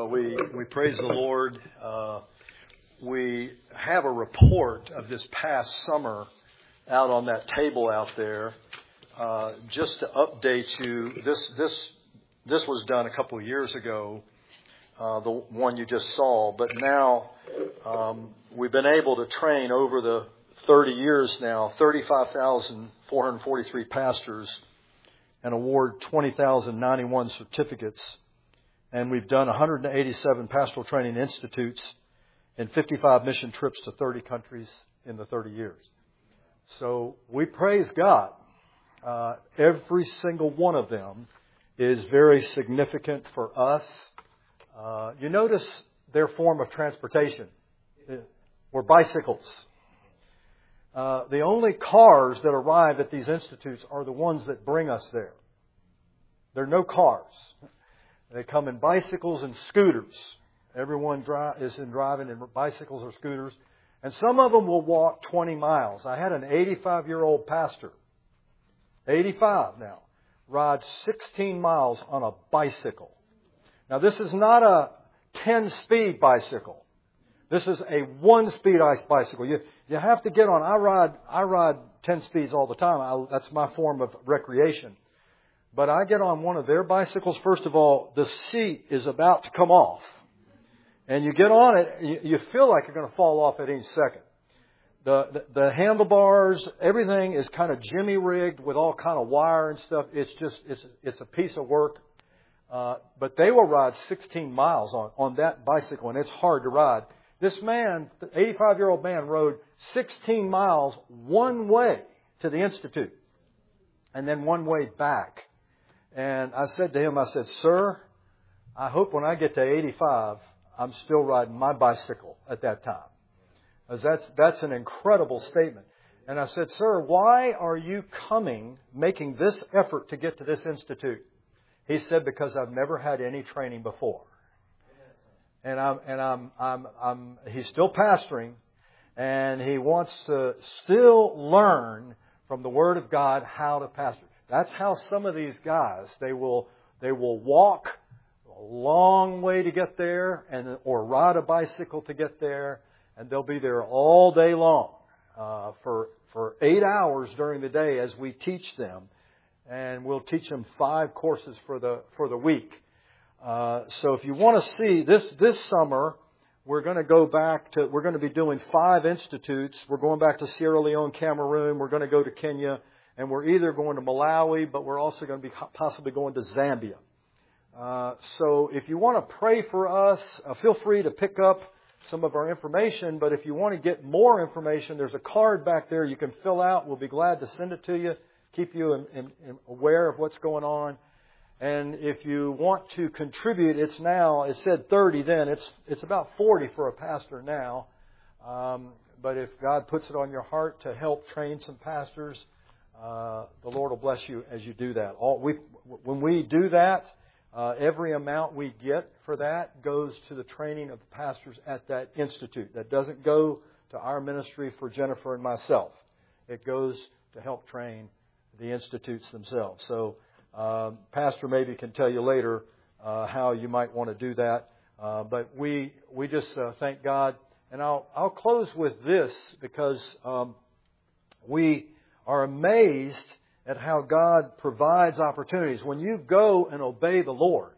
We praise the Lord. We have a report of this past summer out on that table out there. Just to update you, this was done a couple of years ago, the one you just saw. But now we've been able to train over the 30 years now, 35,443 pastors and award 20,091 certificates. And we've done 187 pastoral training institutes and 55 mission trips to 30 countries in the 30 years. So we praise God. Every single one of them is very significant for us. You notice their form of transportation were bicycles. The only cars that arrive at these institutes are the ones that bring us there. There are no cars. They come in bicycles and scooters. Everyone is driving in bicycles or scooters. And some of them will walk 20 miles. I had an 85-year-old pastor, 85 now, ride 16 miles on a bicycle. Now, this is not a 10-speed bicycle. This is a 1-speed bicycle. You have to get on. I ride 10 speeds all the time. That's my form of recreation. But I get on one of their bicycles. First of all, the seat is about to come off. And you get on it, you feel like you're going to fall off at any second. The handlebars, everything is kind of jimmy-rigged with all kind of wire and stuff. It's a piece of work. But they will ride 16 miles on that bicycle, and it's hard to ride. This man, the 85-year-old man, rode 16 miles one way to the Institute and then one way back. And I said to him, "Sir, I hope when I get to 85, I'm still riding my bicycle at that time." That's an incredible statement. And I said, "Sir, why are you making this effort to get to this institute?" He said, "Because I've never had any training before." And he's still pastoring, and he wants to still learn from the Word of God how to pastor. That's how some of these guys, they will walk a long way to get there, or ride a bicycle to get there, and they'll be there all day long for 8 hours during the day as we teach them, and we'll teach them 5 courses for the week. So if you want to see this summer, we're going to be doing 5 institutes. We're going back to Sierra Leone, Cameroon. We're going to go to Kenya, and we're either going to Malawi, but we're also going to be possibly going to Zambia. So if you want to pray for us, feel free to pick up some of our information. But if you want to get more information, there's a card back there you can fill out. We'll be glad to send it to you, keep you aware of what's going on. And if you want to contribute, it said 30 then. It's about 40 for a pastor now. But if God puts it on your heart to help train some pastors, the Lord will bless you as you do that. When we do that, every amount we get for that goes to the training of the pastors at that institute. That doesn't go to our ministry for Jennifer and myself. It goes to help train the institutes themselves. So Pastor maybe can tell you later how you might want to do that. But we just thank God. And I'll close with this because we are amazed at how God provides opportunities. When you go and obey the Lord,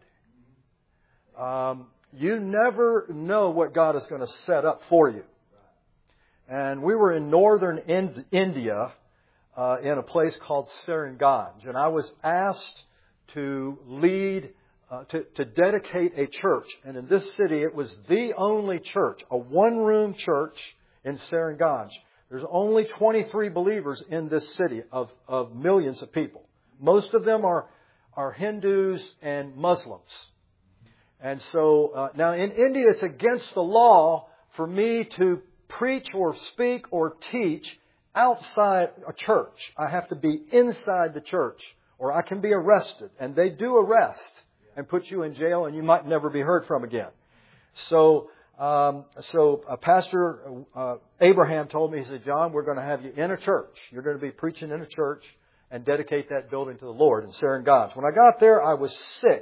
you never know what God is going to set up for you. And we were in northern India in a place called Seringanj. And I was asked to lead, to dedicate a church. And in this city, it was the only church, a one-room church in Seringanj. There's only 23 believers in this city of millions of people. Most of them are Hindus and Muslims. And so now in India, it's against the law for me to preach or speak or teach outside a church. I have to be inside the church or I can be arrested. And they do arrest and put you in jail and you might never be heard from again. So Pastor Abraham told me, he said, "John, we're going to have you in a church. You're going to be preaching in a church and dedicate that building to the Lord in Seringanj." When I got there, I was sick.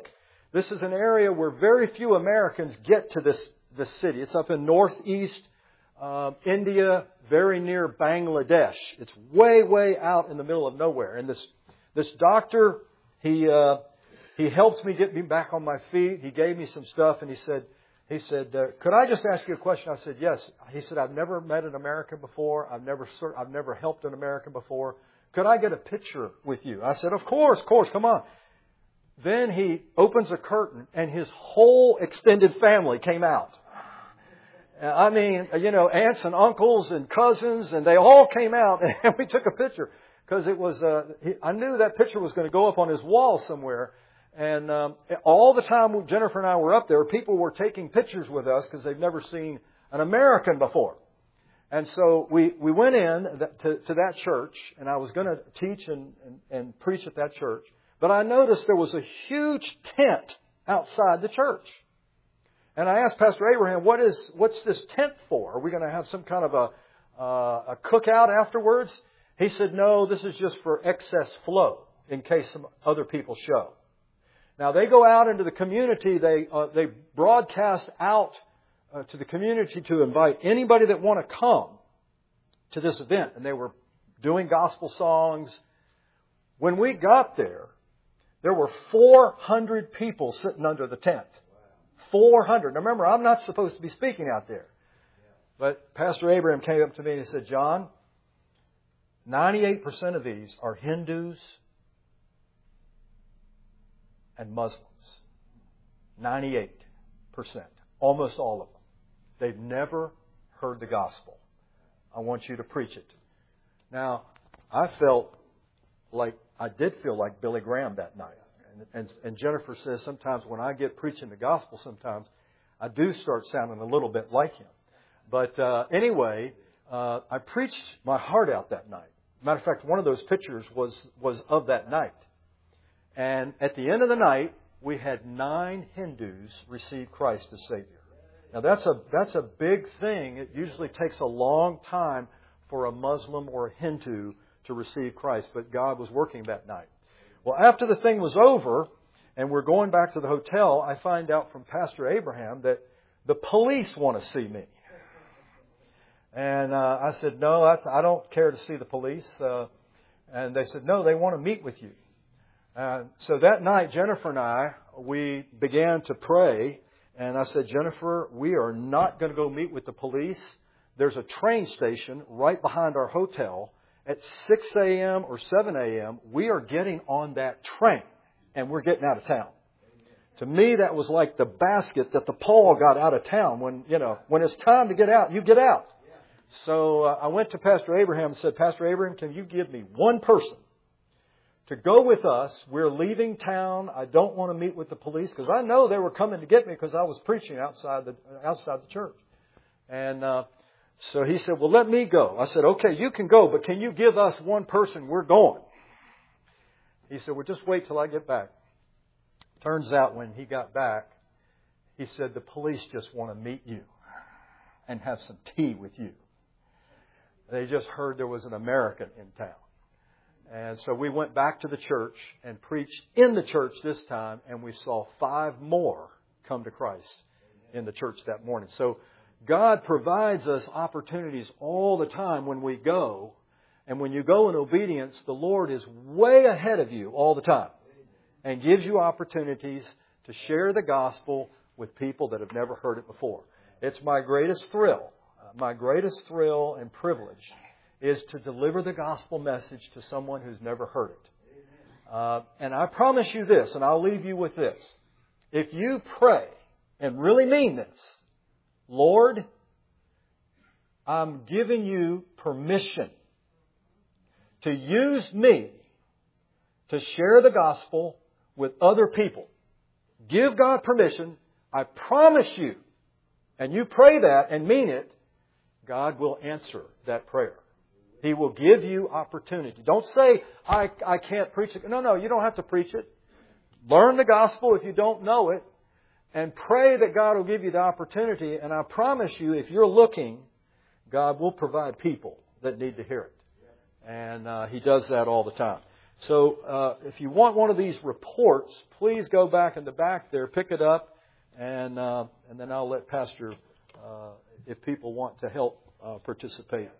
This is an area where very few Americans get to this city. It's up in northeast India, very near Bangladesh. It's way, way out in the middle of nowhere. And this doctor, he helped me get me back on my feet. He gave me some stuff, and he said, could I just ask you a question? I said, yes. He said, I've never met an American before. I've never helped an American before. Could I get a picture with you? I said, of course, come on. Then he opens a curtain, and his whole extended family came out. I mean, aunts and uncles and cousins, and they all came out, and we took a picture. Because it was, I knew that picture was going to go up on his wall somewhere. And all the time Jennifer and I were up there, people were taking pictures with us because they've never seen an American before. And so we went in to that church, and I was going to teach and preach at that church. But I noticed there was a huge tent outside the church. And I asked Pastor Abraham, what's this tent for? Are we going to have some kind of a cookout afterwards? He said, no, this is just for excess flow in case some other people show. Now, they go out into the community. They broadcast out to the community to invite anybody that want to come to this event. And they were doing gospel songs. When we got there were 400 people sitting under the tent. 400. Now, remember, I'm not supposed to be speaking out there. But Pastor Abraham came up to me and he said, John, 98% of these are Hindus and Muslims. 98%. Almost all of them. They've never heard the gospel. I want you to preach it. Now, I did feel like Billy Graham that night. And Jennifer says sometimes when I get preaching the gospel, sometimes I do start sounding a little bit like him. But anyway, I preached my heart out that night. Matter of fact, one of those pictures was of that night. And at the end of the night, we had 9 Hindus receive Christ as Savior. Now that's a big thing. It usually takes a long time for a Muslim or a Hindu to receive Christ, but God was working that night. Well, after the thing was over and we're going back to the hotel, I find out from Pastor Abraham that the police want to see me. And I said, no, I don't care to see the police. And they said, no, they want to meet with you. So that night, Jennifer and I, we began to pray. And I said, Jennifer, we are not going to go meet with the police. There's a train station right behind our hotel. At 6 a.m. or 7 a.m., we are getting on that train and we're getting out of town. To me, that was like the basket that the Paul got out of town. When it's time to get out, you get out. So I went to Pastor Abraham and said, Pastor Abraham, can you give me one person to go with us? We're leaving town. I don't want to meet with the police because I know they were coming to get me because I was preaching outside the church. And so he said, well, let me go. I said, okay, you can go, but can you give us one person? We're going. He said, well, just wait till I get back. Turns out when he got back, he said, the police just want to meet you and have some tea with you. They just heard there was an American in town. And so we went back to the church and preached in the church this time, and we saw 5 more come to Christ in the church that morning. So God provides us opportunities all the time when we go. And when you go in obedience, the Lord is way ahead of you all the time and gives you opportunities to share the gospel with people that have never heard it before. It's my greatest thrill. My greatest thrill and privilege is to deliver the gospel message to someone who's never heard it. And I promise you this, and I'll leave you with this. If you pray and really mean this, Lord, I'm giving you permission to use me to share the gospel with other people. Give God permission. I promise you, and you pray that and mean it, God will answer that prayer. He will give you opportunity. Don't say, I can't preach it. No, you don't have to preach it. Learn the gospel if you don't know it. And pray that God will give you the opportunity. And I promise you, if you're looking, God will provide people that need to hear it. And He does that all the time. So if you want one of these reports, please go back in the back there, pick it up, and then I'll let Pastor, if people want to help participate.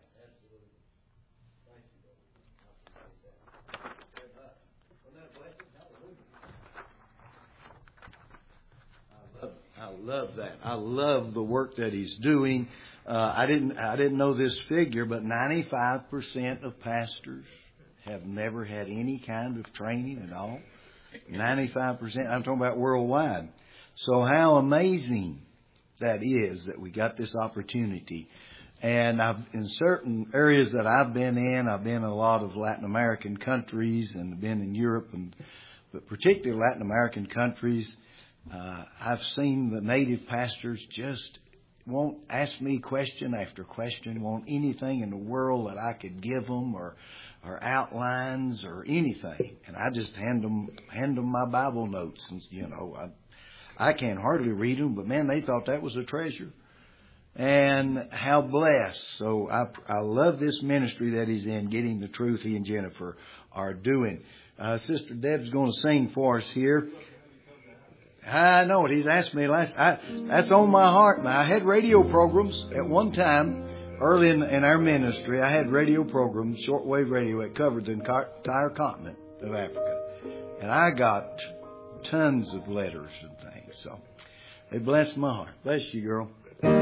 I love that. I love the work that he's doing. I didn't know this figure, but 95% of pastors have never had any kind of training at all. 95%. I'm talking about worldwide. So how amazing that is that we got this opportunity. And in certain areas that I've been in a lot of Latin American countries and been in Europe, but particularly Latin American countries. I've seen the native pastors just won't ask me question after question, want anything in the world that I could give them or outlines or anything. And I just hand them my Bible notes. And, I can't hardly read them, but man, they thought that was a treasure. And how blessed. So I love this ministry that he's in, Getting the Truth, he and Jennifer are doing. Sister Deb's going to sing for us here. I know it. He's asked me that's on my heart. Now, I had radio programs at one time early in our ministry. I had radio programs, shortwave radio, that covered the entire continent of Africa. And I got tons of letters and things. So they blessed my heart. Bless you, girl.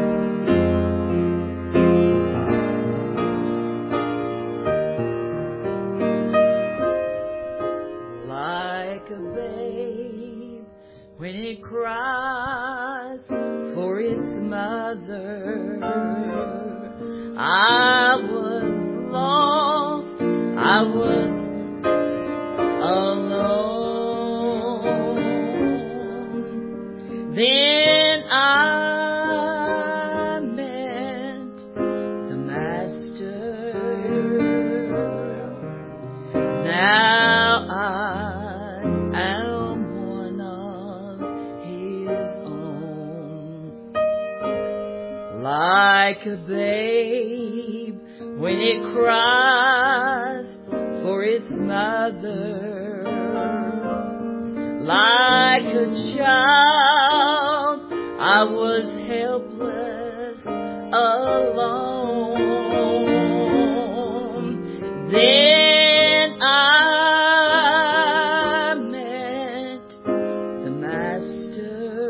Like a babe when it cries for its mother, I was lost, I was alone. Then I met the Master. Now I am one of his own. Like a babe when it cries for its mother, like a child I was helpless alone. Then I met the Master.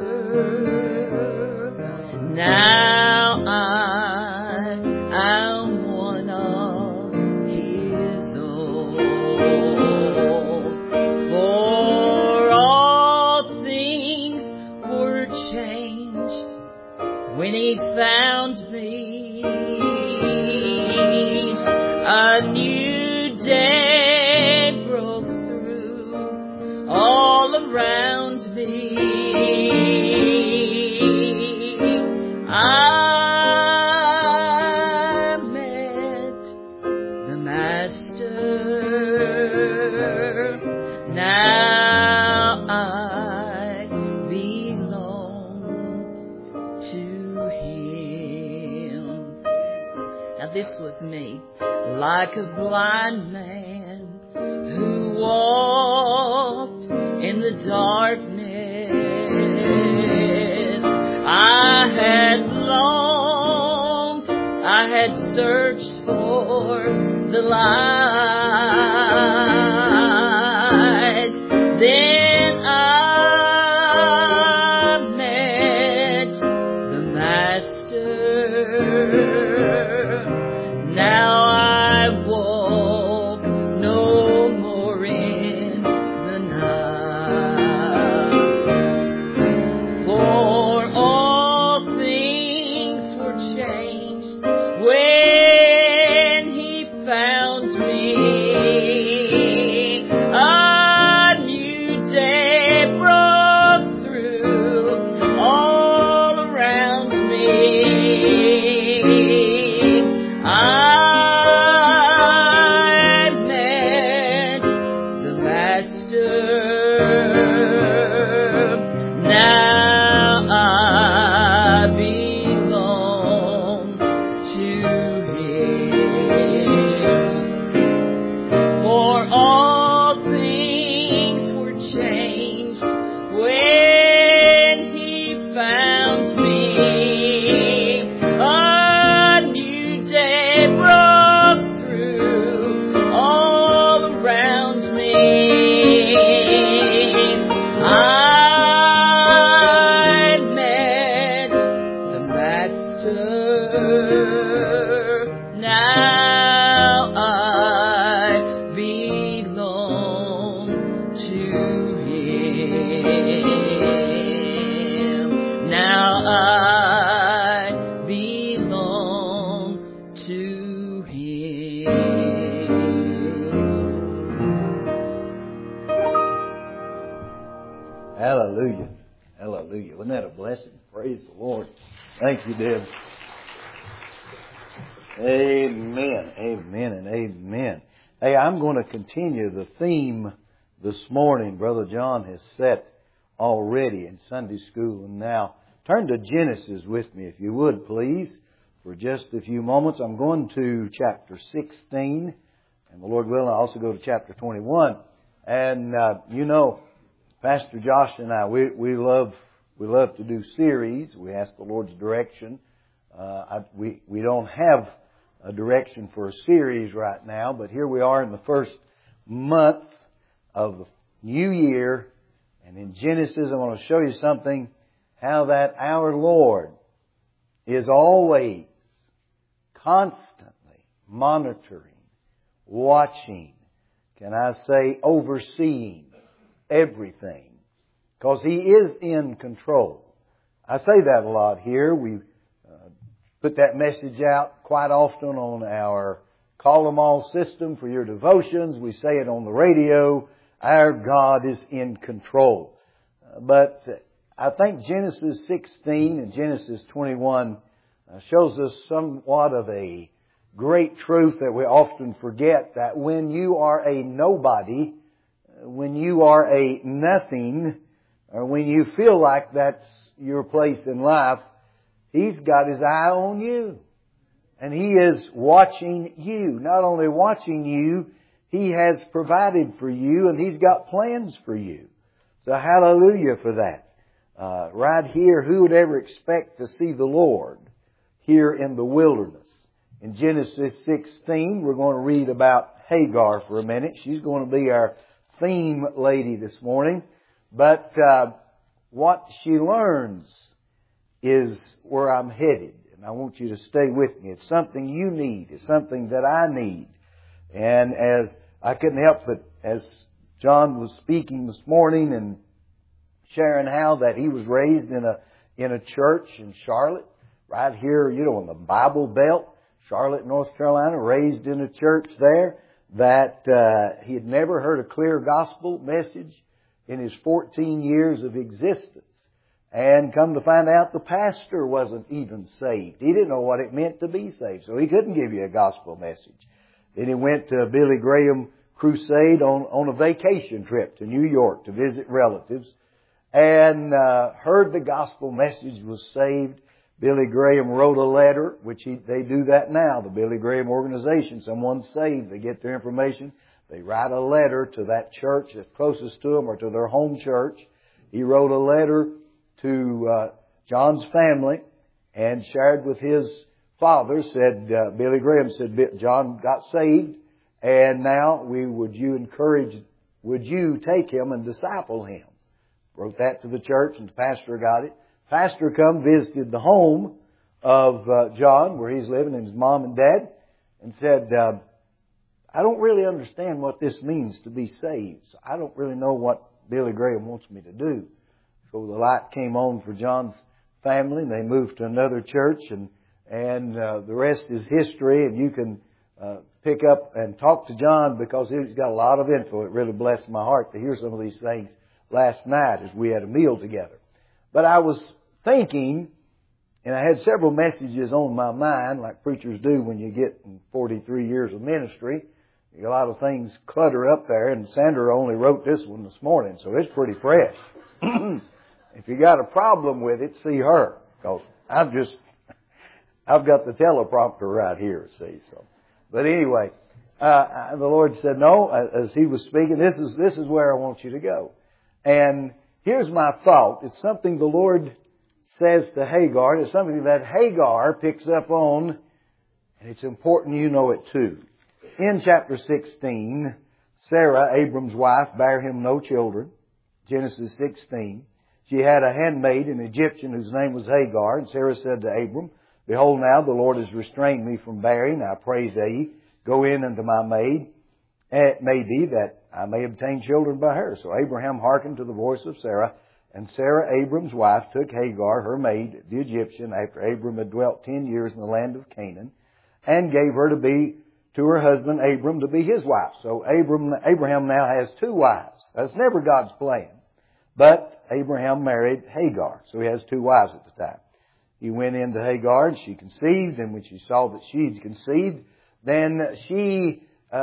Now I am one of his own. For all things were changed when he found me. A new day broke through all around me. I met the Master. Now I belong to him. Now this was me, like a blind man who walked in the darkness. I had longed, I had searched for the light. Then I met the Master. Now I walk no more in the night. For all things were changed when he found me. Hallelujah. Hallelujah. Wasn't that a blessing? Praise the Lord. Thank you, Deb. Amen. Amen and amen. Hey, I'm going to continue the theme this morning Brother John has set already in Sunday school. And now turn to Genesis with me, if you would, please, for just a few moments. I'm going to chapter 16, and the Lord willing, I'll also go to chapter 21. And you know, Pastor Josh and I, we love to do series. We ask the Lord's direction. We don't have a direction for a series right now, but here we are in the first month of the new year. And in Genesis, I want to show you something, how that our Lord is always constantly monitoring, watching, can I say overseeing everything. Because He is in control. I say that a lot here. We put that message out quite often on our Call 'em All system for your devotions. We say it on the radio. Our God is in control. But I think Genesis 16 and Genesis 21 shows us somewhat of a great truth that we often forget, that when you are a nobody, when you are a nothing, or when you feel like that's your place in life, He's got His eye on you. And He is watching you. Not only watching you, He has provided for you, and He's got plans for you. So hallelujah for that. Right here, who would ever expect to see the Lord here in the wilderness? In Genesis 16, we're going to read about Hagar for a minute. She's going to be our theme lady this morning. But what she learns is where I'm headed. And I want you to stay with me. It's something you need. It's something that I need. And as I couldn't help but, as John was speaking this morning and sharing how that he was raised in a church in Charlotte, right here, you know, in the Bible Belt, Charlotte, North Carolina, raised in a church there, that he had never heard a clear gospel message in his 14 years of existence. And come to find out, the pastor wasn't even saved. He didn't know what it meant to be saved, so he couldn't give you a gospel message. Then he went to a Billy Graham crusade on a vacation trip to New York to visit relatives, and heard the gospel message, was saved. Billy Graham wrote a letter, which they do that now, the Billy Graham organization. Someone's saved, they get their information, they write a letter to that church that's closest to them or to their home church. He wrote a letter to John's family and shared with his father, said, Billy Graham said, John got saved, and now would you take him and disciple him? Wrote that to the church, and the pastor got it. Pastor come, visited the home of John, where he's living, and his mom and dad, and said, I don't really understand what this means to be saved. So I don't really know what Billy Graham wants me to do. So the light came on for John's family, and they moved to another church, and the rest is history, and you can pick up and talk to John, because he's got a lot of info. It really blessed my heart to hear some of these things last night as we had a meal together. But I was thinking, and I had several messages on my mind, like preachers do when you get in 43 years of ministry. A lot of things clutter up there, and Sandra only wrote this one this morning, so it's pretty fresh. If you got a problem with it, see her, because I've got the teleprompter right here, see. So, but anyway, the Lord said, no, as He was speaking, this is where I want you to go. And here's my thought. It's something the Lord says to Hagar. It's something that Hagar picks up on, and it's important you know it too. In chapter 16, Sarah, Abram's wife, bare him no children. Genesis 16. She had a handmaid, an Egyptian, whose name was Hagar. And Sarah said to Abram, Behold, now the Lord has restrained me from bearing. I pray thee, go in unto my maid. It may be that I may obtain children by her. So Abraham hearkened to the voice of Sarah. And Sarah, Abram's wife, took Hagar, her maid, the Egyptian, after Abram had dwelt 10 years in the land of Canaan, and gave her to her husband Abram to be his wife. So Abraham now has two wives. That's never God's plan. But Abraham married Hagar, so he has two wives at the time. He went into Hagar and she conceived, and when she saw that she had conceived, then she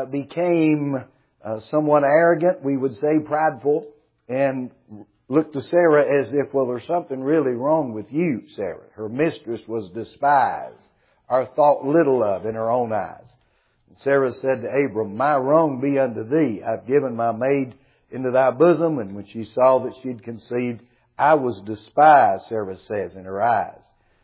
became somewhat arrogant, we would say prideful, and looked to Sarah as if, well, there's something really wrong with you, Sarah. Her mistress was despised or thought little of in her own eyes. And Sarah said to Abram, my wrong be unto thee. I've given my maid into thy bosom. And when she saw that she had conceived, I was despised, Sarah says, in her eyes.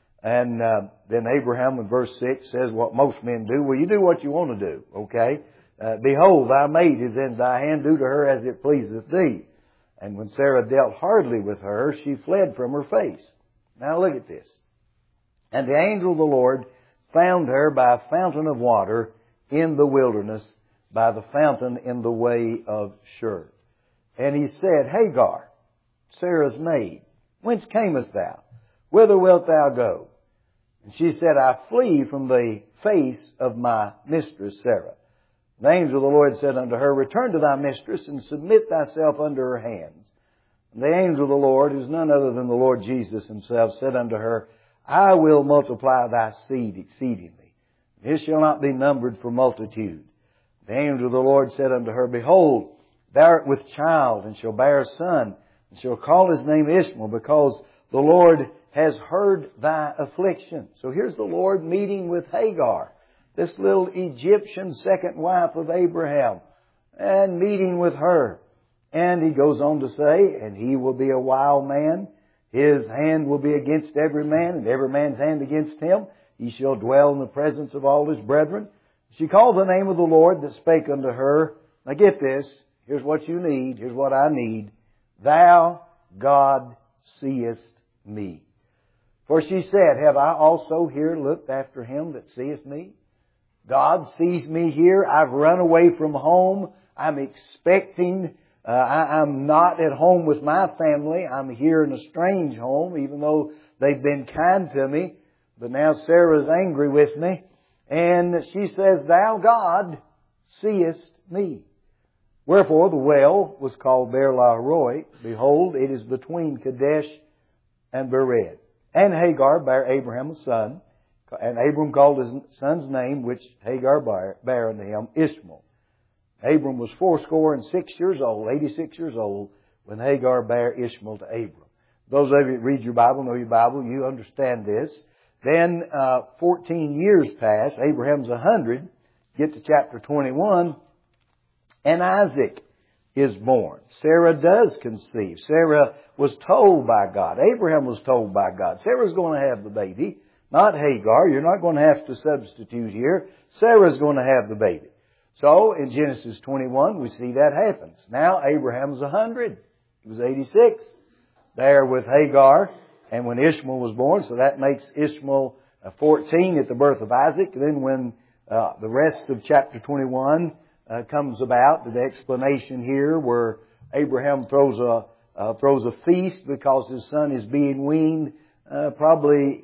And then Abraham in verse 6 says what most men do. Well, you do what you want to do, okay? Behold, thy maid is in thy hand. Do to her as it pleaseth thee. And when Sarah dealt hardly with her, she fled from her face. Now look at this. And the angel of the Lord found her by a fountain of water in the wilderness, by the fountain in the way of Shur. And he said, Hagar, Sarah's maid, whence camest thou? Whither wilt thou go? And she said, I flee from the face of my mistress Sarah. The angel of the Lord said unto her, return to thy mistress and submit thyself under her hands. And the angel of the Lord, who is none other than the Lord Jesus himself, said unto her, I will multiply thy seed exceedingly. It shall not be numbered for multitude. The angel of the Lord said unto her, behold, thou art with child, and shall bear a son, and shall call his name Ishmael, because the Lord has heard thy affliction. So here's the Lord meeting with Hagar, this little Egyptian second wife of Abraham, and meeting with her. And he goes on to say, and he will be a wild man. His hand will be against every man, and every man's hand against him. He shall dwell in the presence of all his brethren. She called the name of the Lord that spake unto her. Now get this. Here's what you need. Here's what I need. Thou, God, seest me. For she said, have I also here looked after him that seeth me? God sees me here. I've run away from home. I'm expecting. I'm not at home with my family. I'm here in a strange home, even though they've been kind to me. But now Sarah's angry with me. And she says, thou, God, seest me. Wherefore the well was called Beer-lahai-roi. Behold, it is between Kadesh and Bered. And Hagar bare Abraham a son. And Abram called his son's name, which Hagar bare unto him, Ishmael. Abram was 86 years old, 86 years old, when Hagar bare Ishmael to Abram. Those of you that read your Bible, know your Bible, you understand this. Then 14 years pass. Abraham's 100. Get to chapter 21. And Isaac is born. Sarah does conceive. Sarah was told by God. Abraham was told by God. Sarah's going to have the baby. Not Hagar. You're not going to have to substitute here. Sarah's going to have the baby. So, in Genesis 21, we see that happens. Now, Abraham's 100. He was 86. There with Hagar. And when Ishmael was born, so that makes Ishmael 14 at the birth of Isaac. Then when the rest of chapter 21 comes about, the explanation here where Abraham throws a feast because his son is being weaned. Probably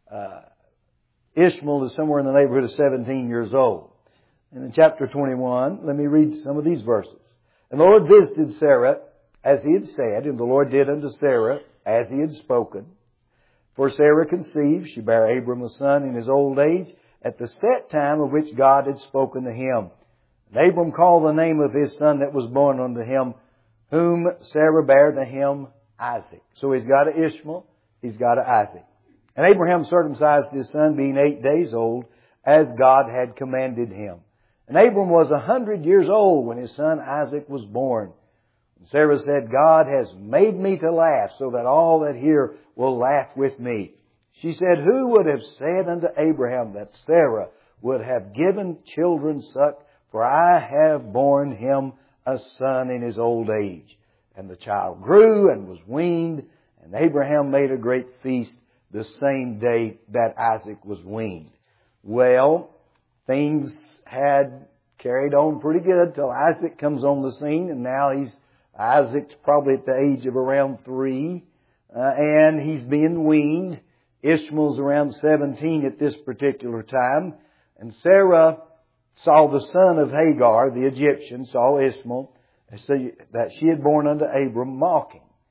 Ishmael is somewhere in the neighborhood of 17 years old. And in chapter 21, let me read some of these verses. And the Lord visited Sarah as he had said, and the Lord did unto Sarah as he had spoken. For Sarah conceived, she bare Abram a son in his old age, at the set time of which God had spoken to him. And Abram called the name of his son that was born unto him, whom Sarah bare to him, Isaac. So he's got an Ishmael, he's got an Isaac. And Abraham circumcised his son, being 8 days old, as God had commanded him. And Abram was 100 years old when his son Isaac was born. And Sarah said, God has made me to laugh, so that all that hear will laugh with me. She said, who would have said unto Abraham that Sarah would have given children suck? For I have borne him a son in his old age. And the child grew and was weaned, and Abraham made a great feast the same day that Isaac was weaned. Well, things had carried on pretty good till Isaac comes on the scene, and now Isaac's probably at the age of around 3, and he's being weaned. Ishmael's around 17 at this particular time, and Sarah saw the son of Hagar, the Egyptian, saw Ishmael, that she had born unto Abram, mocking.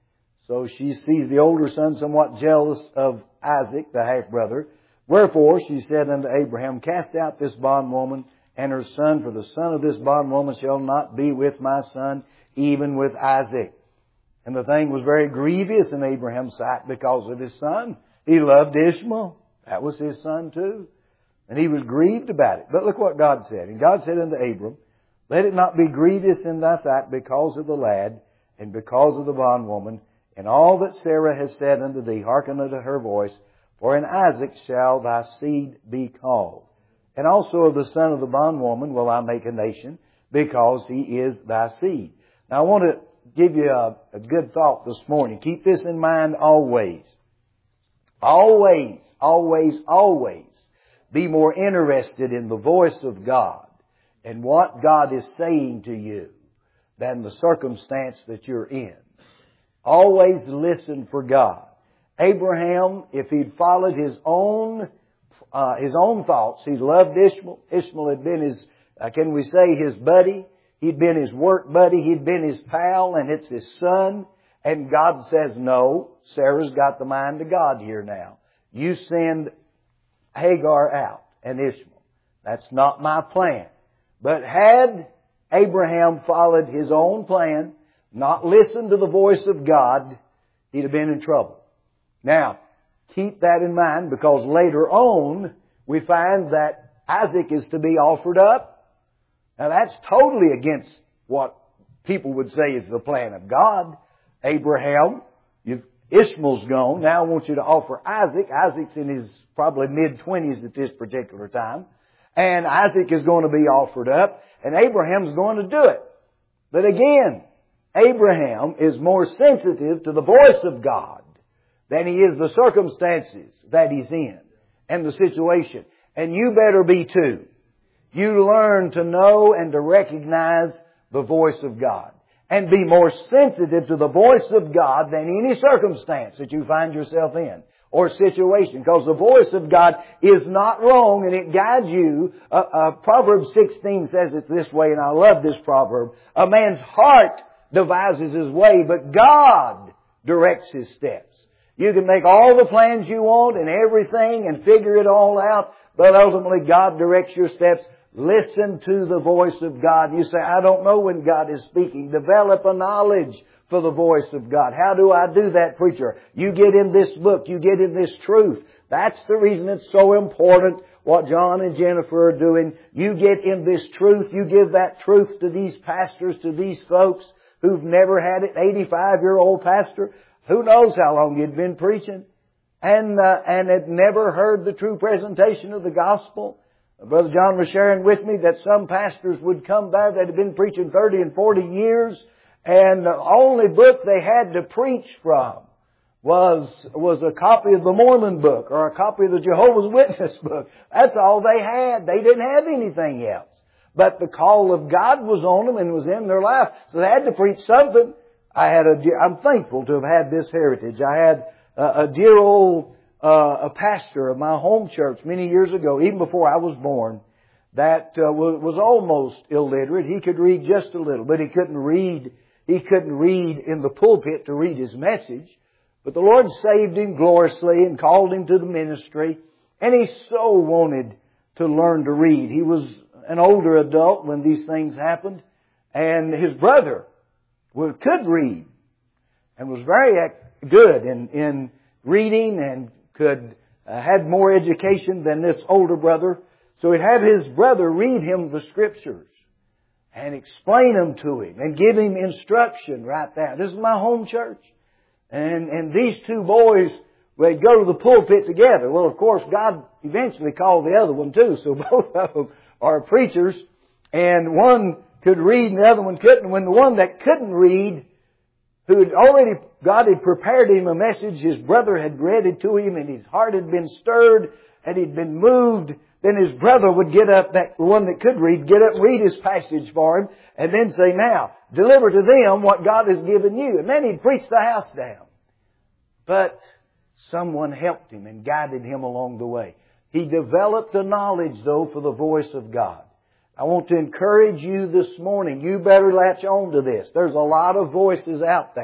So she sees the older son somewhat jealous of Isaac, the half-brother. Wherefore she said unto Abraham, Cast out this bondwoman and her son, for the son of this bondwoman shall not be with my son, even with Isaac. And the thing was very grievous in Abraham's sight because of his son. He loved Ishmael. That was his son too. And he was grieved about it. But look what God said. And God said unto Abram, Let it not be grievous in thy sight because of the lad and because of the bondwoman, and all that Sarah has said unto thee, hearken unto her voice, for in Isaac shall thy seed be called. And also of the son of the bondwoman will I make a nation, because he is thy seed. Now I want to give you a good thought this morning. Keep this in mind always. Always, always, always be more interested in the voice of God and what God is saying to you than the circumstance that you're in. Always listen for God. Abraham, if he'd followed his own thoughts, he loved Ishmael. Ishmael had been his, can we say his buddy? He'd been his work buddy. He'd been his pal, and it's his son. And God says, no, Sarah's got the mind of God here now. You send Hagar out and Ishmael. That's not my plan. But had Abraham followed his own plan, not listened to the voice of God, he'd have been in trouble. Now, keep that in mind, because later on we find that Isaac is to be offered up. Now that's totally against what people would say is the plan of God. Abraham, Ishmael's gone. Now I want you to offer Isaac. Isaac's in his probably mid-20s at this particular time. And Isaac is going to be offered up. And Abraham's going to do it. But again, Abraham is more sensitive to the voice of God than he is the circumstances that he's in and the situation. And you better be too. You learn to know and to recognize the voice of God. And be more sensitive to the voice of God than any circumstance that you find yourself in or situation. Because the voice of God is not wrong and it guides you. Proverbs 16 says it this way, and I love this proverb. A man's heart devises his way, but God directs his steps. You can make all the plans you want and everything and figure it all out, but ultimately God directs your steps. Listen to the voice of God. You say, I don't know when God is speaking. Develop a knowledge for the voice of God. How do I do that, preacher? You get in this book. You get in this truth. That's the reason it's so important what John and Jennifer are doing. You get in this truth. You give that truth to these pastors, to these folks who've never had it. 85-year-old pastor. Who knows how long you'd been preaching and had never heard the true presentation of the gospel. Brother John was sharing with me that some pastors would come by that had been preaching 30 and 40 years, and the only book they had to preach from was a copy of the Mormon book or a copy of the Jehovah's Witness book. That's all they had. They didn't have anything else. But the call of God was on them and was in their life, so they had to preach something. I'm thankful to have had this heritage. I had a dear old a pastor of my home church many years ago, even before I was born, that was almost illiterate. He could read just a little, but he couldn't read. He couldn't read in the pulpit to read his message. But the Lord saved him gloriously and called him to the ministry, and he so wanted to learn to read. He was an older adult when these things happened, and his brother could read and was very good in reading and had more education than this older brother. So he'd have his brother read him the Scriptures and explain them to him and give him instruction right there. This is my home church. And these two boys, they'd go to the pulpit together. Well, of course, God eventually called the other one too. So both of them are preachers. And one could read and the other one couldn't. When the one that couldn't read, God had prepared him a message, his brother had read it to him, and his heart had been stirred, and he'd been moved. Then his brother would get up, the one that could read, get up and read his passage for him, and then say, now, deliver to them what God has given you. And then he'd preach the house down. But someone helped him and guided him along the way. He developed a knowledge, though, for the voice of God. I want to encourage you this morning. You better latch on to this. There's a lot of voices out there.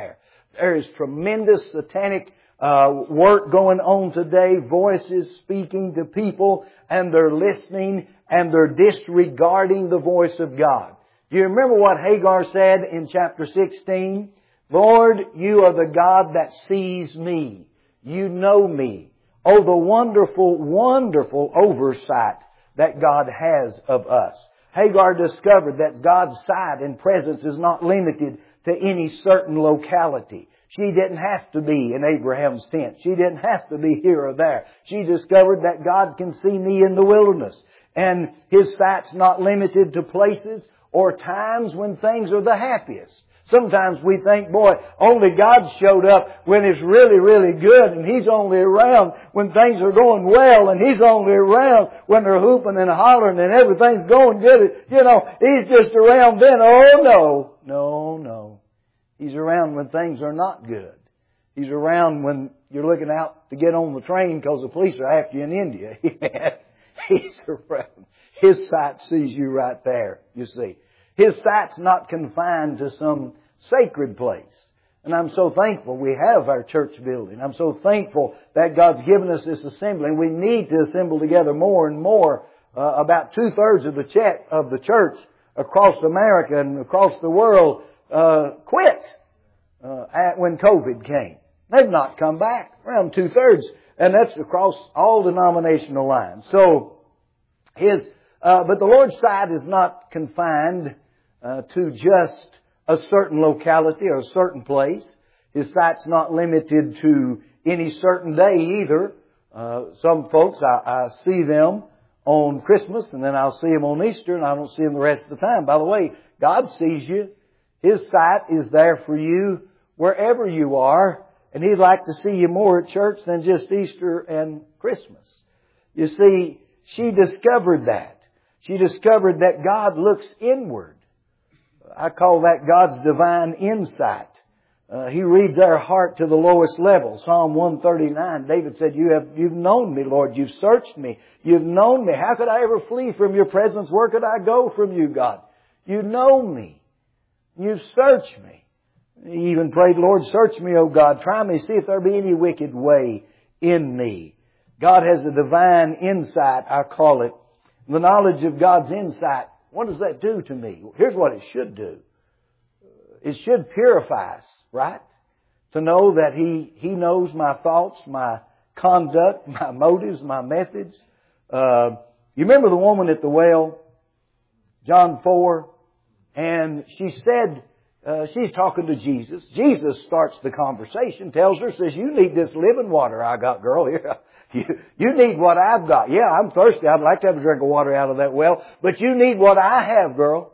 There is tremendous satanic work going on today. Voices speaking to people, and they're listening, and they're disregarding the voice of God. Do you remember what Hagar said in chapter 16? Lord, you are the God that sees me. You know me. Oh, the wonderful, wonderful oversight that God has of us. Hagar discovered that God's sight and presence is not limited to any certain locality. She didn't have to be in Abraham's tent. She didn't have to be here or there. She discovered that God can see me in the wilderness. And His sight's not limited to places or times when things are the happiest. Sometimes we think, boy, only God showed up when it's really, really good, and He's only around when things are going well, and He's only around when they're hooping and hollering and everything's going good. You know, He's just around then. Oh, no. No. He's around when things are not good. He's around when you're looking out to get on the train because the police are after you in India. He's around. His sight sees you right there, you see. His sight's not confined to some sacred place. And I'm so thankful we have our church building. I'm so thankful that God's given us this assembly. And we need to assemble together more and more. About 2/3 of the church across America and across the world quit when COVID came. They've not come back. Around 2/3. And that's across all denominational lines. So, but the Lord's sight is not confined to just a certain locality or a certain place. His sight's not limited to any certain day either. Some folks, I see them on Christmas, and then I'll see them on Easter, and I don't see them the rest of the time. By the way, God sees you. His sight is there for you wherever you are, and He'd like to see you more at church than just Easter and Christmas. You see, she discovered that. She discovered that God looks inward. I call that God's divine insight. He reads our heart to the lowest level. Psalm 139, David said, You've known me, Lord. You've searched me. You've known me. How could I ever flee from Your presence? Where could I go from You, God? You know me. You've searched me. He even prayed, Lord, search me, O God. Try me, see if there be any wicked way in me. God has a divine insight, I call it. The knowledge of God's insight, what does that do to me? Here's what it should do. It should purify us, right? To know that He knows my thoughts, my conduct, my motives, my methods. You remember the woman at the well? John 4. And she said, she's talking to Jesus. Jesus starts the conversation, tells her, says, you need this living water I got, girl. Here. You need what I've got. Yeah, I'm thirsty. I'd like to have a drink of water out of that well. But you need what I have, girl.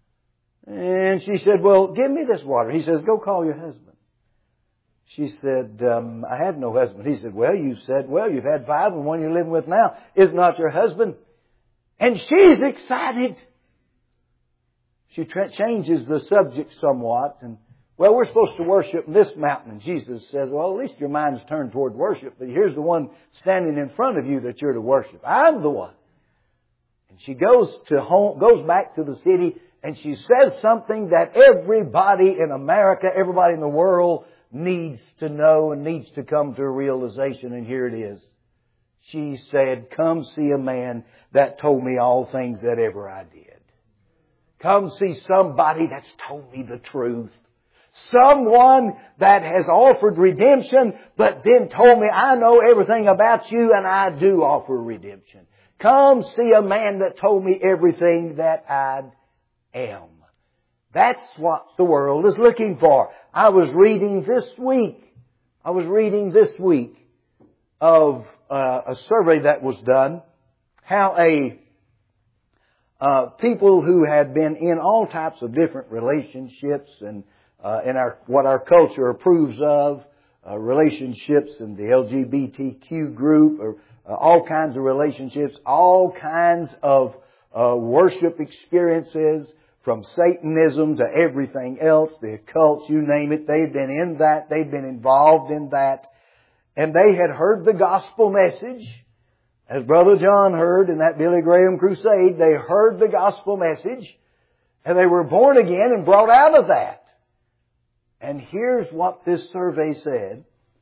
And she said, well, give me this water. He says, go call your husband. She said, I have no husband. He said, well, you've had 5 and one you're living with now is not your husband. And she's excited. She changes the subject somewhat. And, well, we're supposed to worship this mountain. And Jesus says, well, at least your mind's turned toward worship. But here's the one standing in front of you that you're to worship. I'm the one. And she goes back to the city, and she says something that everybody in America, everybody in the world needs to know and needs to come to a realization. And here it is. She said, come see a man that told me all things that ever I did. Come see somebody that's told me the truth. Someone that has offered redemption, but then told me, I know everything about you and I do offer redemption. Come see a man that told me everything that I am. That's what the world is looking for. I was reading this week of a survey that was done, how people who had been in all types of different relationships and what our culture approves of, relationships in the LGBTQ group, or all kinds of relationships, all kinds of worship experiences, from Satanism to everything else, the occult, you name it. They'd been in that. They'd been involved in that. And they had heard the gospel message. As Brother John heard in that Billy Graham crusade, they heard the gospel message. And they were born again and brought out of that. And here's what this survey said,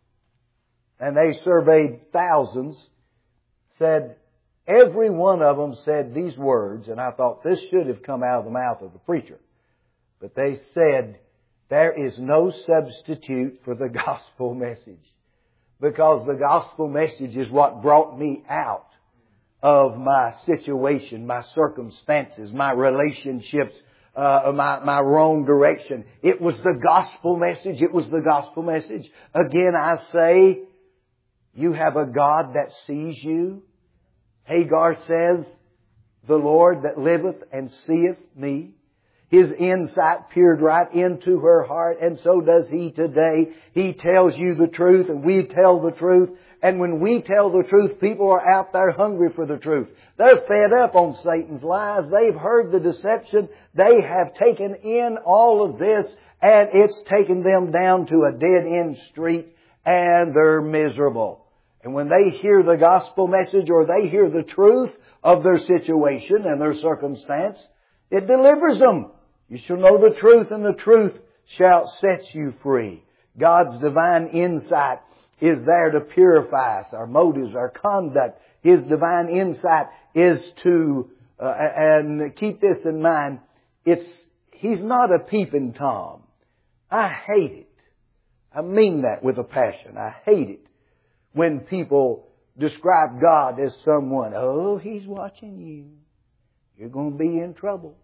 and they surveyed thousands, said every one of them said these words, and I thought this should have come out of the mouth of the preacher. But they said, there is no substitute for the gospel message. Because the gospel message is what brought me out of my situation, my circumstances, my relationships, my wrong direction. It was the gospel message. It was the gospel message. Again, I say, you have a God that sees you. Hagar says, the Lord that liveth and seeth me. His insight peered right into her heart, and so does He today. He tells you the truth, and we tell the truth. And when we tell the truth, people are out there hungry for the truth. They're fed up on Satan's lies. They've heard the deception. They have taken in all of this, and it's taken them down to a dead-end street, and they're miserable. And when they hear the gospel message, or they hear the truth of their situation and their circumstance, it delivers them. You shall know the truth, and the truth shall set you free. God's divine insight is there to purify us, our motives, our conduct. His divine insight is to, and keep this in mind, He's not a peeping Tom. I hate it. I mean that with a passion. I hate it when people describe God as someone, oh, He's watching you. You're going to be in trouble.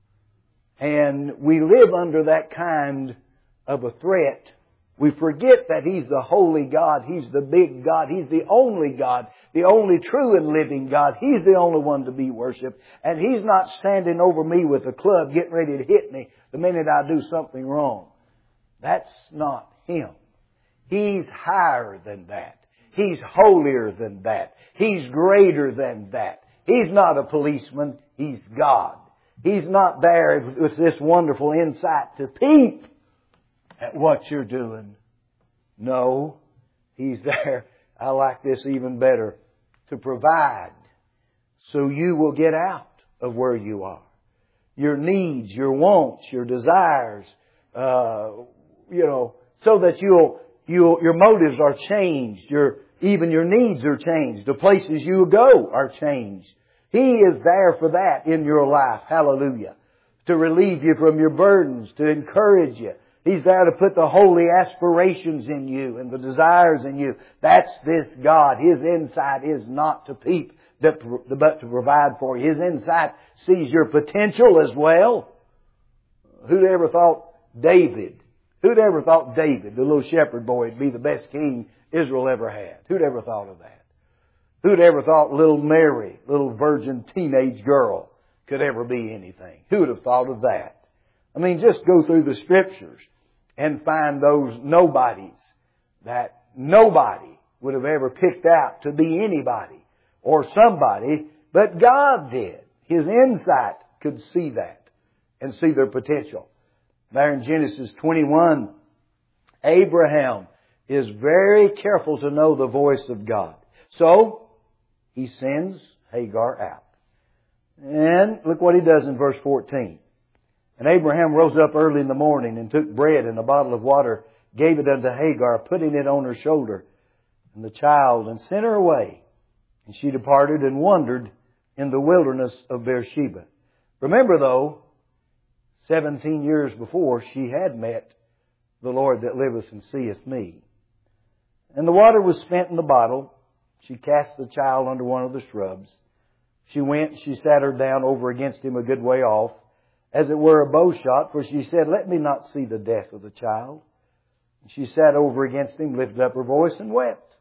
And we live under that kind of a threat. We forget that He's the holy God. He's the big God. He's the only God. The only true and living God. He's the only one to be worshipped. And He's not standing over me with a club getting ready to hit me the minute I do something wrong. That's not Him. He's higher than that. He's holier than that. He's greater than that. He's not a policeman. He's God. He's not there with this wonderful insight to peep at what you're doing. No, He's there. I like this even better. To provide so you will get out of where you are. Your needs, your wants, your desires, so that your motives are changed. Even your needs are changed. The places you go are changed. He is there for that in your life. Hallelujah. To relieve you from your burdens, to encourage you. He's there to put the holy aspirations in you and the desires in you. That's this God. His insight is not to peep, but to provide for you. His insight sees your potential as well. Who'd ever thought David, the little shepherd boy, would be the best king Israel ever had? Who'd ever thought of that? Who'd ever thought little Mary, little virgin teenage girl, could ever be anything? Who would have thought of that? I mean, just go through the Scriptures and find those nobodies that nobody would have ever picked out to be anybody or somebody, but God did. His insight could see that and see their potential. There in Genesis 21, Abraham is very careful to know the voice of God. So, he sends Hagar out. And look what he does in verse 14. And Abraham rose up early in the morning and took bread and a bottle of water, gave it unto Hagar, putting it on her shoulder, and the child, and sent her away. And she departed and wandered in the wilderness of Beersheba. Remember though, 17 years before, she had met the Lord that liveth and seeth me. And the water was spent in the bottle. She cast the child under one of the shrubs. She went, she sat her down over against him a good way off, as it were a bow shot, for she said, let me not see the death of the child. And she sat over against him, lifted up her voice, and wept.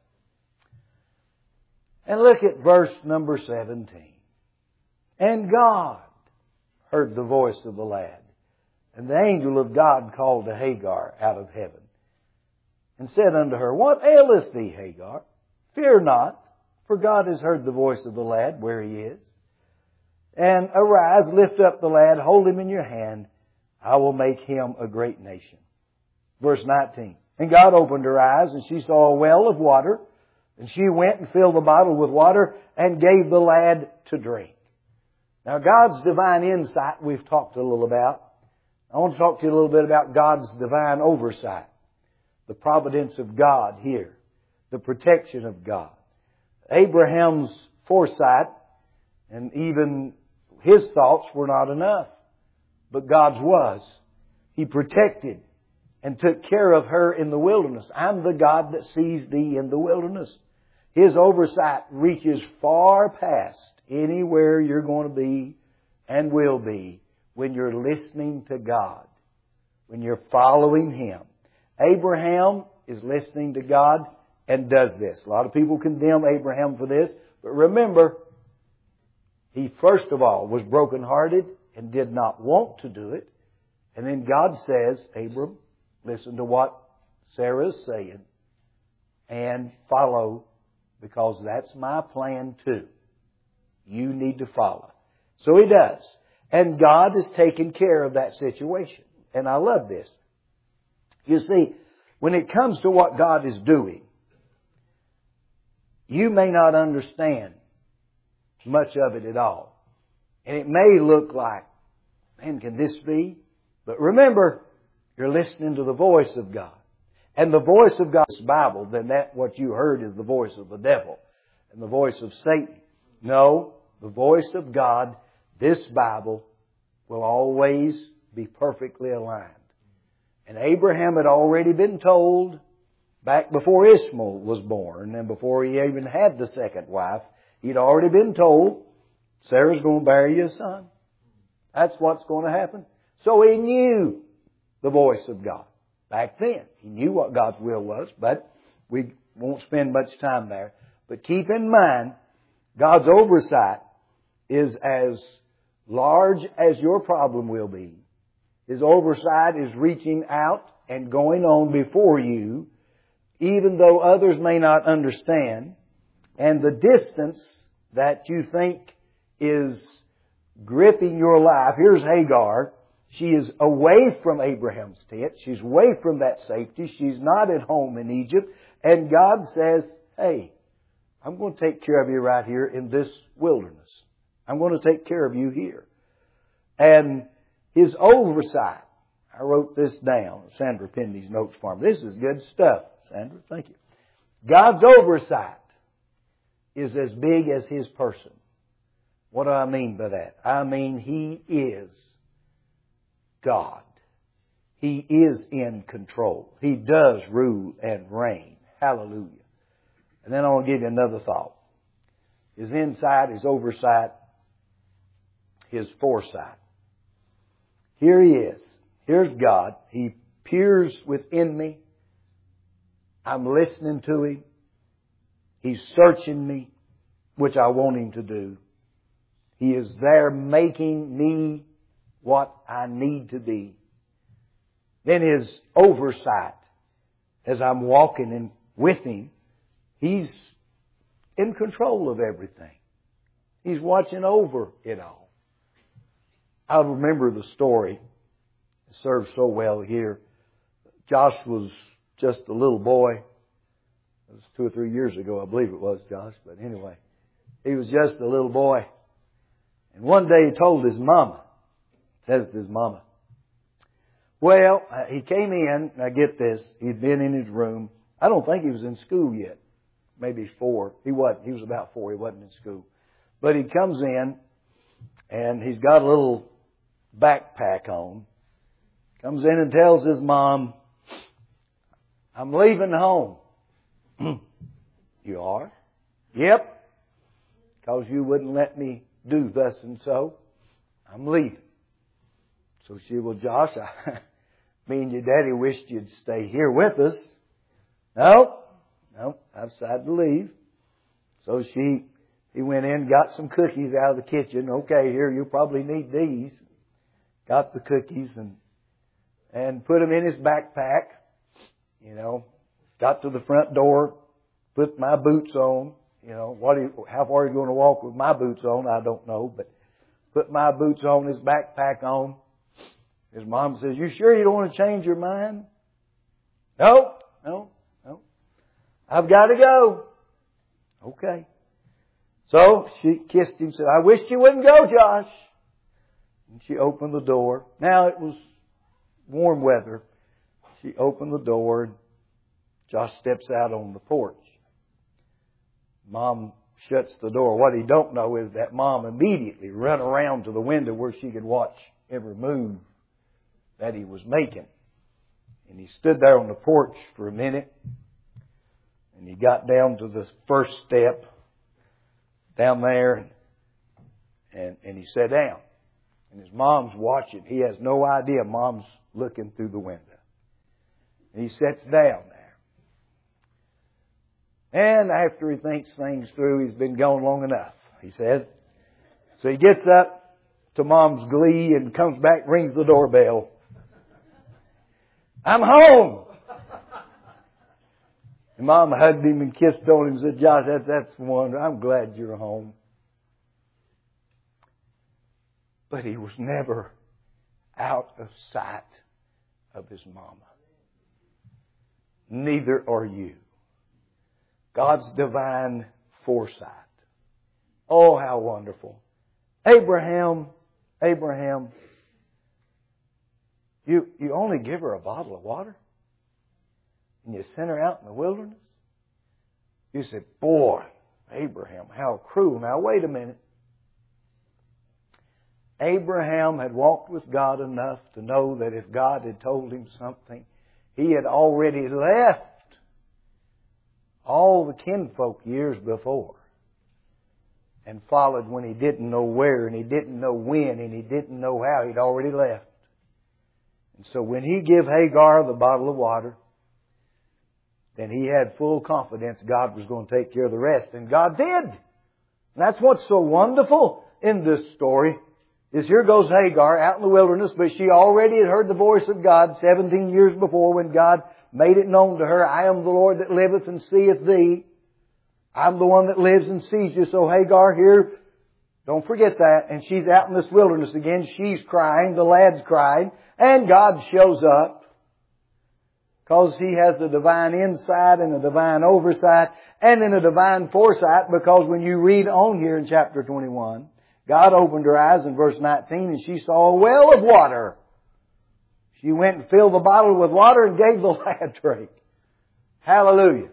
And look at verse number 17. And God heard the voice of the lad. And the angel of God called to Hagar out of heaven, and said unto her, what aileth thee, Hagar? Fear not, for God has heard the voice of the lad where he is. And arise, lift up the lad, hold him in your hand. I will make him a great nation. Verse 19. And God opened her eyes, and she saw a well of water. And she went and filled the bottle with water and gave the lad to drink. Now God's divine insight we've talked a little about. I want to talk to you a little bit about God's divine oversight. The providence of God here. The protection of God. Abraham's foresight and even his thoughts were not enough. But God's was. He protected and took care of her in the wilderness. I'm the God that sees thee in the wilderness. His oversight reaches far past anywhere you're going to be and will be when you're listening to God, when you're following Him. Abraham is listening to God and does this. A lot of people condemn Abraham for this, but remember, he first of all was brokenhearted and did not want to do it. And then God says, Abram, listen to what Sarah is saying and follow, because that's my plan too. You need to follow. So He does. And God has taken care of that situation. And I love this. You see, when it comes to what God is doing, you may not understand much of it at all. And it may look like, man, can this be? But remember, you're listening to the voice of God. And the voice of God's Bible, then that what you heard is the voice of the devil and the voice of Satan. No, the voice of God, this Bible, will always be perfectly aligned. And Abraham had already been told back before Ishmael was born and before he even had the second wife, he'd already been told, Sarah's going to bear you a son. That's what's going to happen. So he knew the voice of God back then. He knew what God's will was, but we won't spend much time there. But keep in mind, God's oversight is as large as your problem will be. His oversight is reaching out and going on before you, even though others may not understand. And the distance that you think is gripping your life. Here's Hagar. She is away from Abraham's tent. She's away from that safety. She's not at home in Egypt. And God says, hey, I'm going to take care of you right here in this wilderness. I'm going to take care of you here. And His oversight. I wrote this down. Sandra penned these notes for me. This is good stuff, Sandra. Thank you. God's oversight is as big as His person. What do I mean by that? I mean He is God. He is in control. He does rule and reign. Hallelujah. And then I want to give you another thought. His insight, His oversight, His foresight. Here He is. Here's God. He peers within me. I'm listening to Him. He's searching me, which I want Him to do. He is there making me what I need to be. Then His oversight, as I'm walking in with Him, He's in control of everything. He's watching over it all. I remember the story. It serves so well here. Josh was just a little boy. It was 2 or 3 years ago, I believe it was, Josh. But anyway, he was just a little boy. And one day he told his mama, says to his mama, well, he came in, and I get this, he'd been in his room. I don't think he was in school yet. Maybe 4. He wasn't. He was about 4. He wasn't in school. But he comes in, and he's got a little backpack on. Comes in and tells his mom, I'm leaving home. You are? Yep. Because you wouldn't let me do thus and so. I'm leaving. So she, well, Josh, me and your daddy wished you'd stay here with us. No, I decided to leave. So he went in, got some cookies out of the kitchen. Okay, here, you'll probably need these. Got the cookies and put them in his backpack. You know, got to the front door, put my boots on. You know, how far are you going to walk with my boots on? I don't know, but put my boots on, his backpack on. His mom says, you sure you don't want to change your mind? No. I've got to go. Okay. So she kissed him and said, I wish you wouldn't go, Josh. And she opened the door. Now it was warm weather. She opened the door. Josh steps out on the porch. Mom shuts the door. What he don't know is that Mom immediately run around to the window where she could watch every move that he was making. And he stood there on the porch for a minute. And he got down to the first step down there. And he sat down. And his mom's watching. He has no idea Mom's looking through the window. And he sits down there. And after he thinks things through, he's been gone long enough, he said. So he gets up to Mom's glee and comes back, rings the doorbell. I'm home! And Mom hugged him and kissed on him and said, Josh, that's wonderful. I'm glad you're home. But he was never out of sight of his mama. Neither are you. God's divine foresight. Oh, how wonderful. Abraham, you only give her a bottle of water? And you send her out in the wilderness? You say, boy, Abraham, how cruel. Now, wait a minute. Abraham had walked with God enough to know that if God had told him something, he had already left all the kinfolk years before and followed when he didn't know where and he didn't know when and he didn't know how. He'd already left. And so when he gave Hagar the bottle of water, then he had full confidence God was going to take care of the rest. And God did. And that's what's so wonderful in this story. Is here goes Hagar out in the wilderness, but she already had heard the voice of God 17 years before when God made it known to her, I am the Lord that liveth and seeth thee. I'm the one that lives and sees you. So Hagar here, don't forget that. And she's out in this wilderness again. She's crying. The lad's crying. And God shows up. Because He has a divine insight and a divine oversight and then a divine foresight. Because when you read on here in chapter 21, God opened her eyes in verse 19 and she saw a well of water. She went and filled the bottle with water and gave the lad drink. Hallelujah.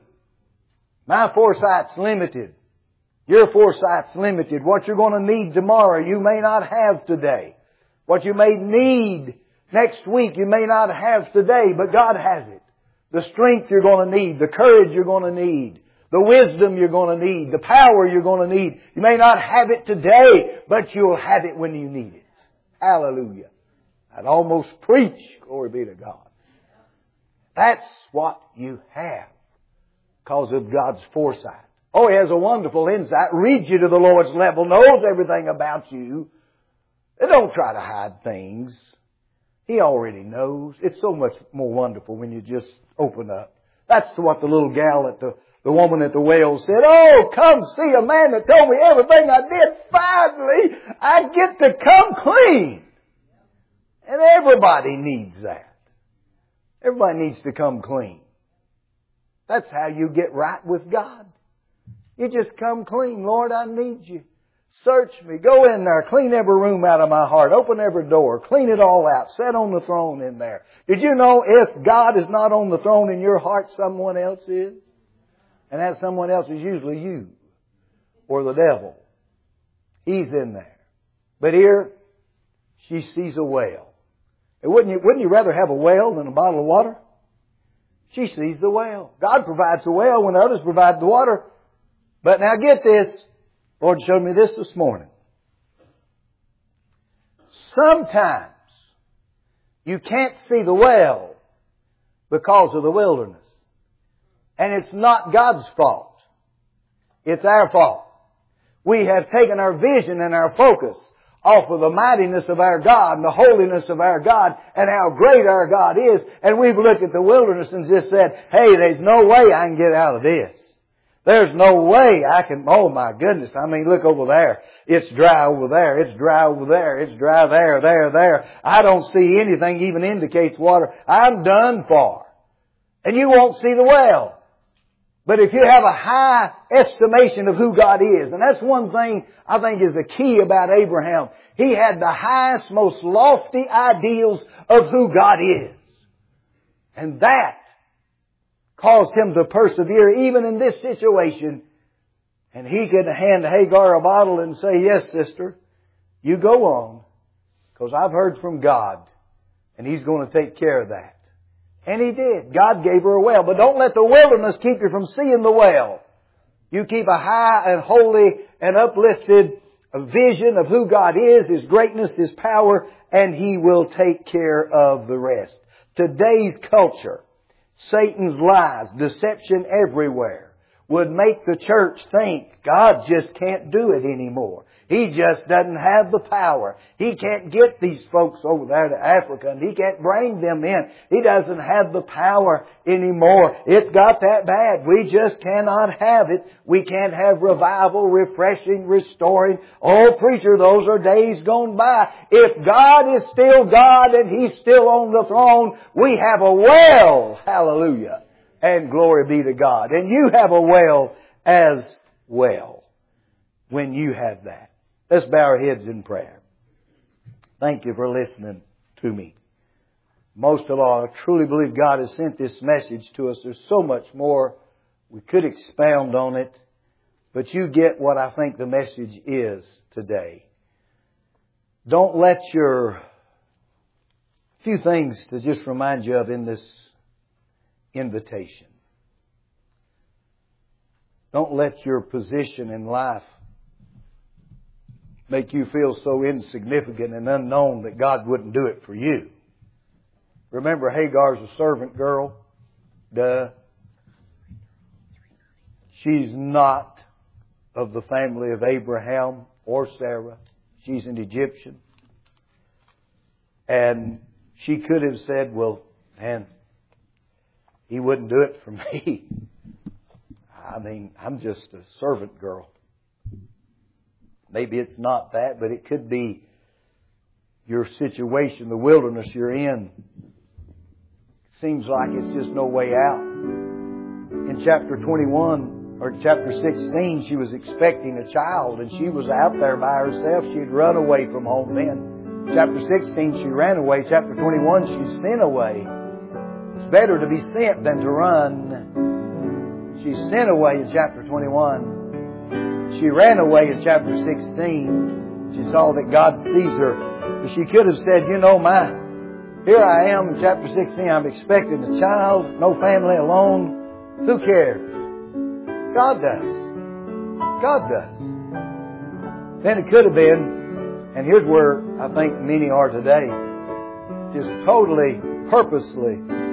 My foresight's limited. Your foresight's limited. What you're going to need tomorrow, you may not have today. What you may need next week, you may not have today, but God has it. The strength you're going to need, the courage you're going to need, the wisdom you're going to need, the power you're going to need. You may not have it today, but you'll have it when you need it. Hallelujah. I'd almost preach. Glory be to God. That's what you have because of God's foresight. Oh, He has a wonderful insight. Reads you to the Lord's level. Knows everything about you. They don't try to hide things. He already knows. It's so much more wonderful when you just open up. That's what the little gal at the woman at the well said. Oh, come see a man that told me everything I did. Finally, I get to come clean. And everybody needs that. Everybody needs to come clean. That's how you get right with God. You just come clean. Lord, I need you. Search me. Go in there. Clean every room out of my heart. Open every door. Clean it all out. Sit on the throne in there. Did you know if God is not on the throne in your heart, someone else is? And that someone else is usually you or the devil. He's in there. But here, she sees a well. Wouldn't you rather have a well than a bottle of water? She sees the well. God provides the well when others provide the water. But now get this. The Lord showed me this morning. Sometimes you can't see the well because of the wilderness. And it's not God's fault. It's our fault. We have taken our vision and our focus off of the mightiness of our God and the holiness of our God and how great our God is. And we've looked at the wilderness and just said, hey, there's no way I can get out of this. There's no way I can, oh my goodness, I mean, look over there. It's dry over there. It's dry over there. It's dry there. I don't see anything even indicates water. I'm done for. And you won't see the well. But if you have a high estimation of who God is, and that's one thing I think is the key about Abraham. He had the highest, most lofty ideals of who God is. And that caused him to persevere even in this situation. And he could hand Hagar a bottle and say, yes, sister, you go on, because I've heard from God, and He's going to take care of that. And He did. God gave her a well. But don't let the wilderness keep you from seeing the well. You keep a high and holy and uplifted vision of who God is, His greatness, His power, and He will take care of the rest. Today's culture, Satan's lies, deception everywhere, would make the church think God just can't do it anymore. He just doesn't have the power. He can't get these folks over there to Africa, and He can't bring them in. He doesn't have the power anymore. It's got that bad. We just cannot have it. We can't have revival, refreshing, restoring. Oh, preacher, those are days gone by. If God is still God and He's still on the throne, we have a well. Hallelujah. And glory be to God. And you have a well as well when you have that. Let's bow our heads in prayer. Thank you for listening to me. Most of all, I truly believe God has sent this message to us. There's so much more. We could expound on it, but you get what I think the message is today. Don't let your few things to just remind you of in this invitation. Don't let your position in life make you feel so insignificant and unknown that God wouldn't do it for you. Remember, Hagar's a servant girl. Duh. She's not of the family of Abraham or Sarah. She's an Egyptian. And she could have said, well, man, He wouldn't do it for me. I mean, I'm just a servant girl. Maybe it's not that, but it could be your situation, the wilderness you're in. It seems like it's just no way out. In chapter 21, or chapter 16, she was expecting a child, and she was out there by herself. She'd run away from home then. Chapter 16, she ran away. Chapter 21, she sent away. It's better to be sent than to run. She sent away in chapter 21. She ran away in chapter 16. She saw that God sees her. But she could have said, here I am in chapter 16. I'm expecting a child, no family, alone. Who cares? God does. God does. Then it could have been, and here's where I think many are today, just totally, purposefully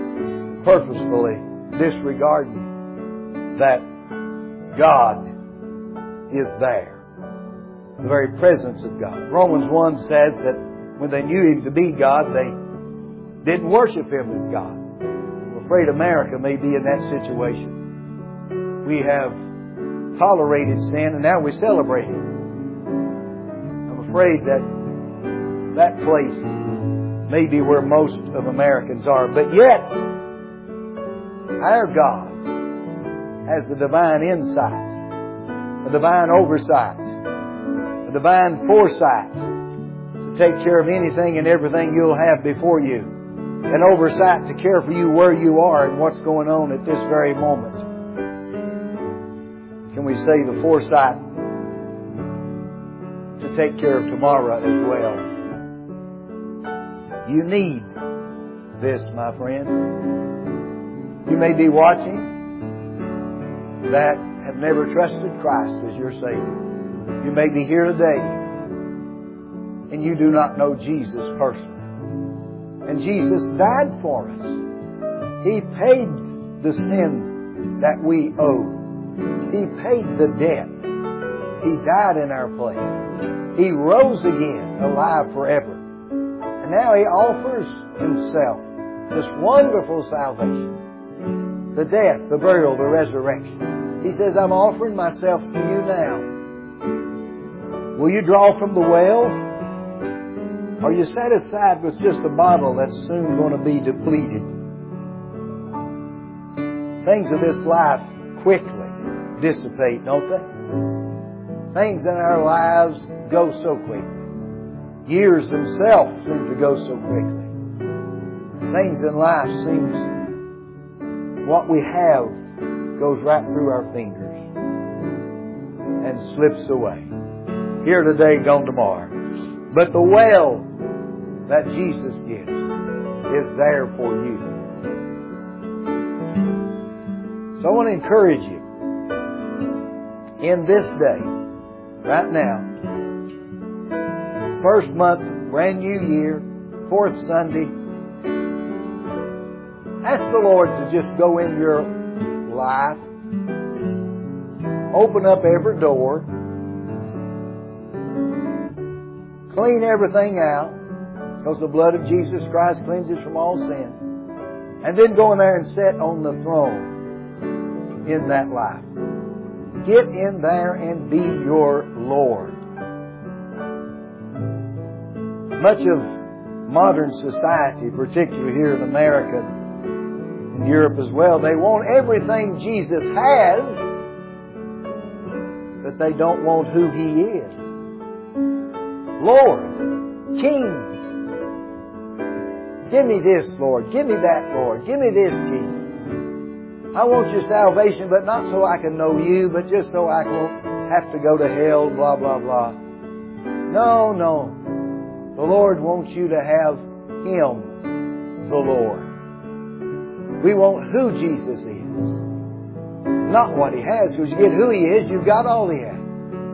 disregarding that God is there. The very presence of God. Romans 1 says that when they knew Him to be God, they didn't worship Him as God. I'm afraid America may be in that situation. We have tolerated sin and now we celebrate it. I'm afraid that place may be where most of Americans are. But yet, our God has the divine insight, a divine oversight, a divine foresight to take care of anything and everything you'll have before you. An oversight to care for you where you are and what's going on at this very moment. Can we say the foresight to take care of tomorrow as well? You need this, my friend. You may be watching that have never trusted Christ as your Savior. You may be here today and you do not know Jesus personally. And Jesus died for us. He paid the sin that we owe. He paid the debt. He died in our place. He rose again, alive forever. And now He offers Himself this wonderful salvation. The death, the burial, the resurrection. He says, I'm offering myself to you now. Will you draw from the well? Or are you satisfied with just a bottle that's soon going to be depleted? Things of this life quickly dissipate, don't they? Things in our lives go so quickly. Years themselves seem to go so quickly. things in life seems what we have goes right through our fingers and slips away. Here today, gone tomorrow. But the well that Jesus gives is there for you. So I want to encourage you in this day, right now, first month, brand new year, 4th Sunday, ask the Lord to just go in your life, open up every door, clean everything out, because the blood of Jesus Christ cleanses from all sin, and then go in there and sit on the throne in that life. Get in there and be your Lord. Much of modern society, particularly here in America and Europe as well, they want everything Jesus has, but they don't want who He is. Lord, King, give me this, Lord. Give me that, Lord. Give me this, Jesus. I want your salvation, but not so I can know you, but just so I won't have to go to hell, blah, blah, blah. No, no. The Lord wants you to have Him, the Lord. We want who Jesus is, not what He has. Because you get who He is, you've got all He has.